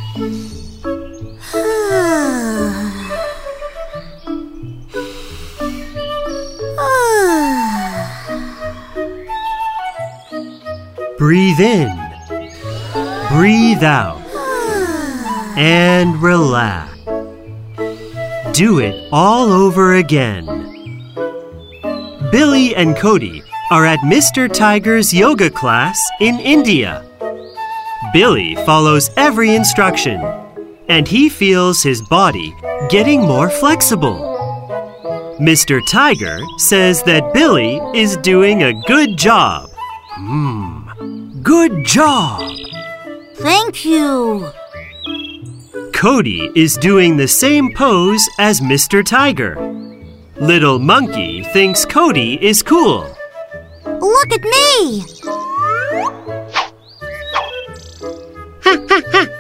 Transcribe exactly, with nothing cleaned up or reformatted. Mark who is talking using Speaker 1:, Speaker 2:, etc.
Speaker 1: Breathe in, breathe out, and relax. Do it all over again. Billy and Cody are at Mister Tiger's yoga class in India. Billy follows every instruction, and he feels his body getting more flexible. Mister Tiger says that Billy is doing a good job. Hmm, good job!
Speaker 2: Thank you!
Speaker 1: Cody is doing the same pose as Mister Tiger. Little Monkey thinks Cody is cool.
Speaker 2: Look at me!
Speaker 3: Ha ha ha!